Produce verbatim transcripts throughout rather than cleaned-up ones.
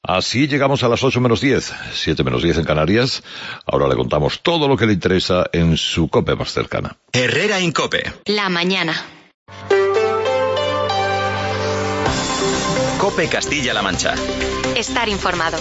Así llegamos a las ocho menos diez, siete menos diez en Canarias. Ahora le contamos todo lo que le interesa en su COPE más cercana. Herrera Incope. La mañana. COPE Castilla-La Mancha. Estar informado.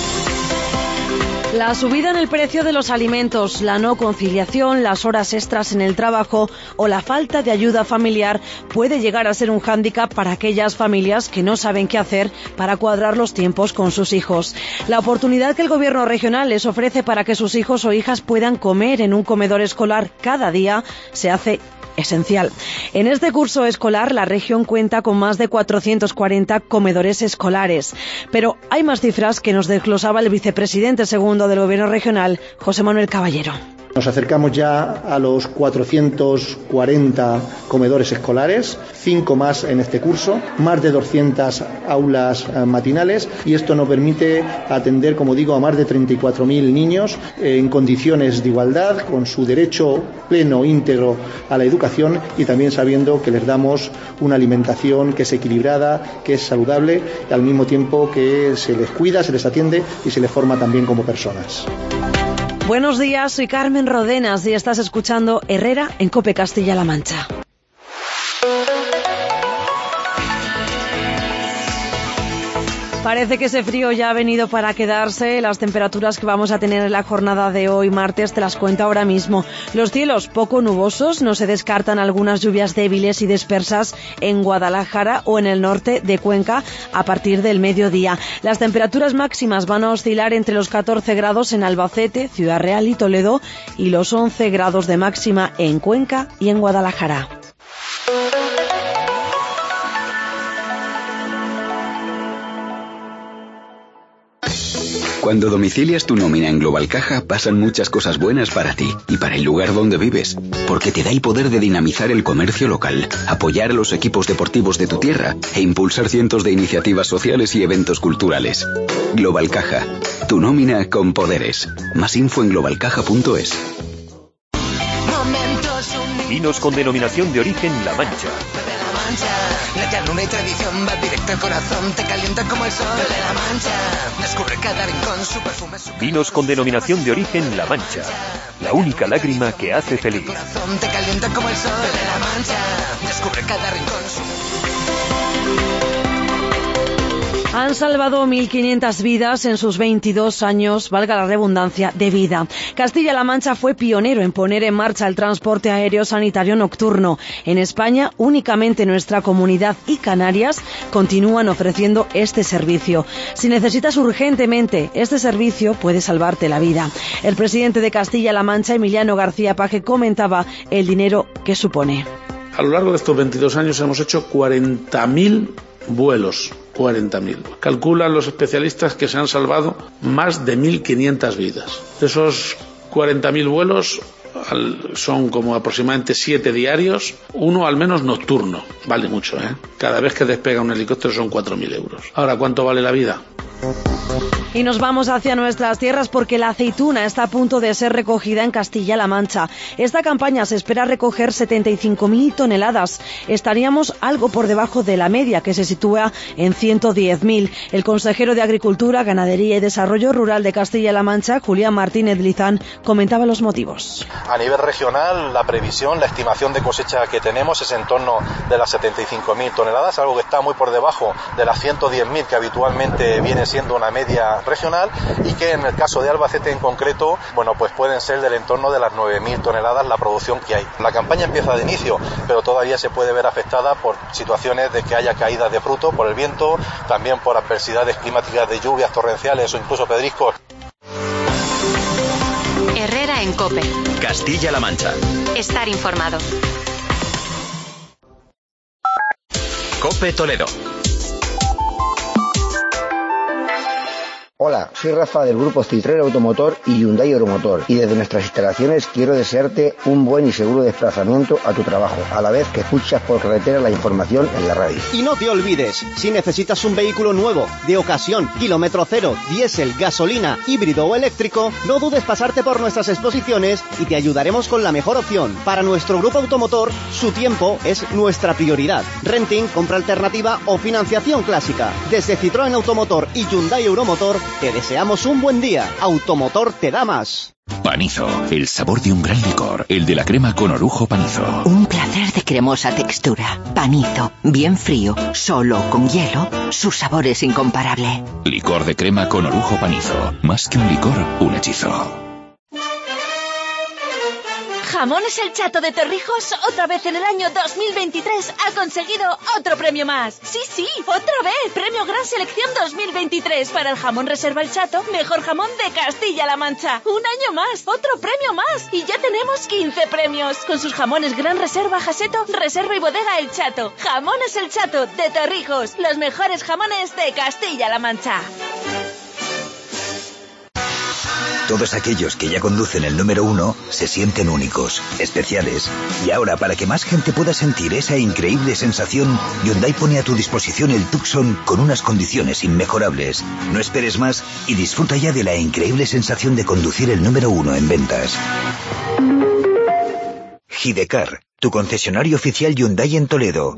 La subida en el precio de los alimentos, la no conciliación, las horas extras en el trabajo o la falta de ayuda familiar puede llegar a ser un hándicap para aquellas familias que no saben qué hacer para cuadrar los tiempos con sus hijos. La oportunidad que el gobierno regional les ofrece para que sus hijos o hijas puedan comer en un comedor escolar cada día se hace esencial. En este curso escolar, la región cuenta con más de cuatrocientos cuarenta comedores escolares. Pero hay más cifras que nos desglosaba el vicepresidente segundo del Gobierno regional, José Manuel Caballero. Nos acercamos ya a los cuatrocientos cuarenta comedores escolares, cinco más en este curso, más de doscientas aulas matinales, y esto nos permite atender, como digo, a más de treinta y cuatro mil niños en condiciones de igualdad, con su derecho pleno, íntegro a la educación, y también sabiendo que les damos una alimentación que es equilibrada, que es saludable, y al mismo tiempo que se les cuida, se les atiende y se les forma también como personas. Buenos días, soy Carmen Rodenas y estás escuchando Herrera en COPE Castilla-La Mancha. Parece que ese frío ya ha venido para quedarse. Las temperaturas que vamos a tener en la jornada de hoy, martes, te las cuento ahora mismo. Los cielos poco nubosos, no se descartan algunas lluvias débiles y dispersas en Guadalajara o en el norte de Cuenca a partir del mediodía. Las temperaturas máximas van a oscilar entre los catorce grados en Albacete, Ciudad Real y Toledo y los once grados de máxima en Cuenca y en Guadalajara. Cuando domicilias tu nómina en Global Caja, pasan muchas cosas buenas para ti y para el lugar donde vives, porque te da el poder de dinamizar el comercio local, apoyar a los equipos deportivos de tu tierra e impulsar cientos de iniciativas sociales y eventos culturales. Global Caja, tu nómina con poderes. Más info en global caja punto es. Vinos con denominación de origen La Mancha. La llanura y tradición va directo al corazón, te calienta como el sol de La Mancha. Descubre cada rincón, su perfume, su... Vinos con denominación de origen La Mancha. La única lágrima que hace feliz. Te calienta como el sol de La Mancha. Descubre cada rincón, su... Han salvado mil quinientas vidas en sus veintidós años, valga la redundancia, de vida. Castilla-La Mancha fue pionero en poner en marcha el transporte aéreo sanitario nocturno. En España, únicamente nuestra comunidad y Canarias continúan ofreciendo este servicio. Si necesitas urgentemente este servicio, puede salvarte la vida. El presidente de Castilla-La Mancha, Emiliano García Paje, comentaba el dinero que supone. A lo largo de estos veintidós años hemos hecho cuarenta mil vuelos. cuarenta mil. Calculan los especialistas que se han salvado más de mil quinientas vidas. De esos cuarenta mil vuelos son como aproximadamente siete diarios, uno al menos nocturno. Vale mucho, ¿eh? Cada vez que despega un helicóptero son cuatro mil euros. Ahora, ¿cuánto vale la vida? Y nos vamos hacia nuestras tierras porque la aceituna está a punto de ser recogida en Castilla-La Mancha. Esta campaña se espera recoger setenta y cinco mil toneladas. Estaríamos algo por debajo de la media, que se sitúa en ciento diez mil. El consejero de Agricultura, Ganadería y Desarrollo Rural de Castilla-La Mancha, Julián Martínez Lizán, comentaba los motivos. A nivel regional, la previsión, la estimación de cosecha que tenemos es en torno de las setenta y cinco mil toneladas, algo que está muy por debajo de las ciento diez mil que habitualmente viene siendo una media regional, y que en el caso de Albacete en concreto, bueno, pues pueden ser del entorno de las nueve mil toneladas la producción que hay. La campaña empieza de inicio, pero todavía se puede ver afectada por situaciones de que haya caídas de fruto, por el viento, también por adversidades climáticas de lluvias torrenciales o incluso pedriscos. Herrera en COPE. Castilla-La Mancha. Estar informado. COPE Toledo. Hola, soy Rafa del grupo Citroën Automotor y Hyundai Euromotor y desde nuestras instalaciones quiero desearte un buen y seguro desplazamiento a tu trabajo, a la vez que escuchas por carretera la información en la radio. Y no te olvides, si necesitas un vehículo nuevo, de ocasión, kilómetro cero, diésel, gasolina, híbrido o eléctrico, no dudes pasarte por nuestras exposiciones y te ayudaremos con la mejor opción. Para nuestro grupo automotor, su tiempo es nuestra prioridad. Renting, compra alternativa o financiación clásica. Desde Citroën Automotor y Hyundai Euromotor, te deseamos un buen día. Automotor te da más. Panizo, el sabor de un gran licor, el de la crema con orujo Panizo. Un placer de cremosa textura. Panizo, bien frío, solo con hielo, su sabor es incomparable. Licor de crema con orujo Panizo, más que un licor, un hechizo. Jamones El Chato de Torrijos, otra vez en el año dos mil veintitrés, ha conseguido otro premio más. Sí, sí, otra vez. Premio Gran Selección dos mil veintitrés para el jamón Reserva El Chato, mejor jamón de Castilla-La Mancha. Un año más, otro premio más. Y ya tenemos quince premios. Con sus jamones Gran Reserva, Jaseto, Reserva y Bodega El Chato. Jamones El Chato de Torrijos, los mejores jamones de Castilla-La Mancha. Todos aquellos que ya conducen el número uno se sienten únicos, especiales. Y ahora, para que más gente pueda sentir esa increíble sensación, Hyundai pone a tu disposición el Tucson con unas condiciones inmejorables. No esperes más y disfruta ya de la increíble sensación de conducir el número uno en ventas. Gidecar, tu concesionario oficial Hyundai en Toledo.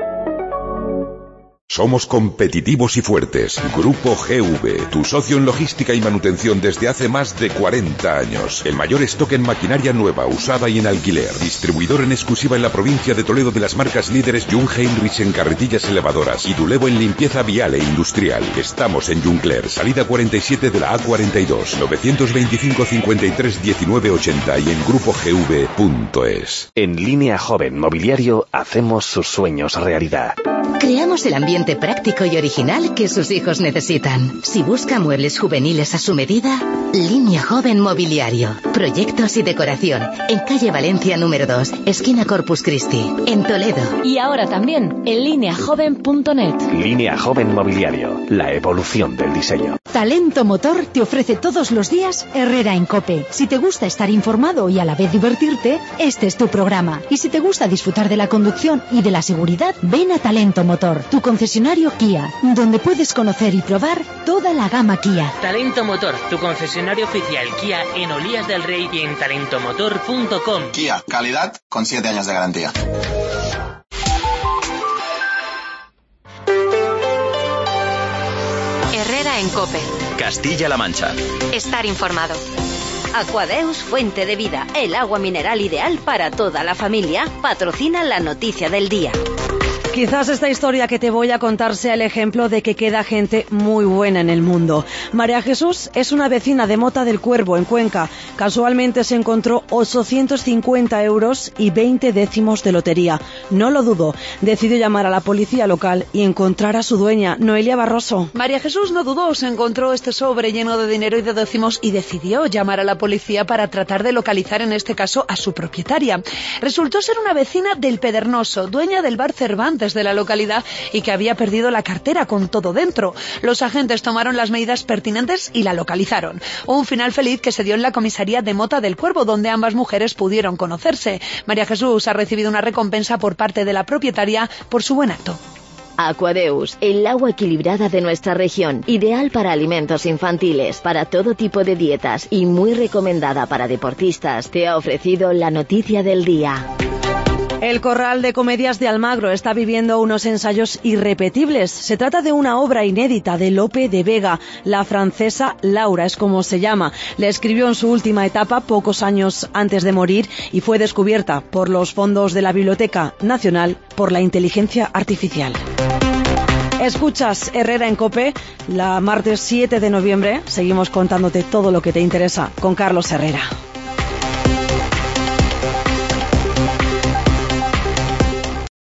Somos competitivos y fuertes. Grupo G V, tu socio en logística y manutención desde hace más de cuarenta años. El mayor stock en maquinaria nueva, usada y en alquiler. Distribuidor en exclusiva en la provincia de Toledo de las marcas líderes Jung Heinrich en carretillas elevadoras y Dulevo en limpieza vial e industrial. Estamos en Juncler, salida cuarenta y siete de la A cuarenta y dos, novecientos veinticinco cincuenta y tres diecinueve ochenta y en grupo g v punto es. En Línea Joven Mobiliario hacemos sus sueños realidad. Creamos el ambiente práctico y original que sus hijos necesitan. Si busca muebles juveniles a su medida, Línea Joven Mobiliario. Proyectos y decoración. En calle Valencia número dos, esquina Corpus Christi, en Toledo. Y ahora también en línea joven punto net. Línea Joven Mobiliario. La evolución del diseño. Talento Motor te ofrece todos los días Herrera en COPE. Si te gusta estar informado y a la vez divertirte, este es tu programa. Y si te gusta disfrutar de la conducción y de la seguridad, ven a Talento Motor, tu concesionario Kia, donde puedes conocer y probar toda la gama Kia. Talento Motor, tu concesionario oficial Kia en Olías del Rey y en talento motor punto com. Kia, calidad con siete años de garantía. Herrera en COPE. Castilla-La Mancha. Estar informado. Aquadeus, fuente de vida, el agua mineral ideal para toda la familia, patrocina la noticia del día. Quizás esta historia que te voy a contar sea el ejemplo de que queda gente muy buena en el mundo. María Jesús es una vecina de Mota del Cuervo, en Cuenca. Casualmente se encontró ochocientos cincuenta euros y veinte décimos de lotería. No lo dudó, decidió llamar a la policía local y encontrar a su dueña, Noelia Barroso. María Jesús no dudó, se encontró este sobre lleno de dinero y de décimos y decidió llamar a la policía para tratar de localizar en este caso a su propietaria. Resultó ser una vecina del Pedernoso, dueña del bar Cervantes de la localidad y que había perdido la cartera con todo dentro. Los agentes tomaron las medidas pertinentes y la localizaron. Un final feliz que se dio en la comisaría de Mota del Cuervo, donde ambas mujeres pudieron conocerse. María Jesús ha recibido una recompensa por parte de la propietaria por su buen acto. Aquadeus, el agua equilibrada de nuestra región, ideal para alimentos infantiles, para todo tipo de dietas y muy recomendada para deportistas, te ha ofrecido la noticia del día. El Corral de Comedias de Almagro está viviendo unos ensayos irrepetibles. Se trata de una obra inédita de Lope de Vega. La francesa Laura es como se llama. La escribió en su última etapa, pocos años antes de morir, y fue descubierta por los fondos de la Biblioteca Nacional por la inteligencia artificial. Escuchas Herrera en COPE, la martes siete de noviembre. Seguimos contándote todo lo que te interesa con Carlos Herrera.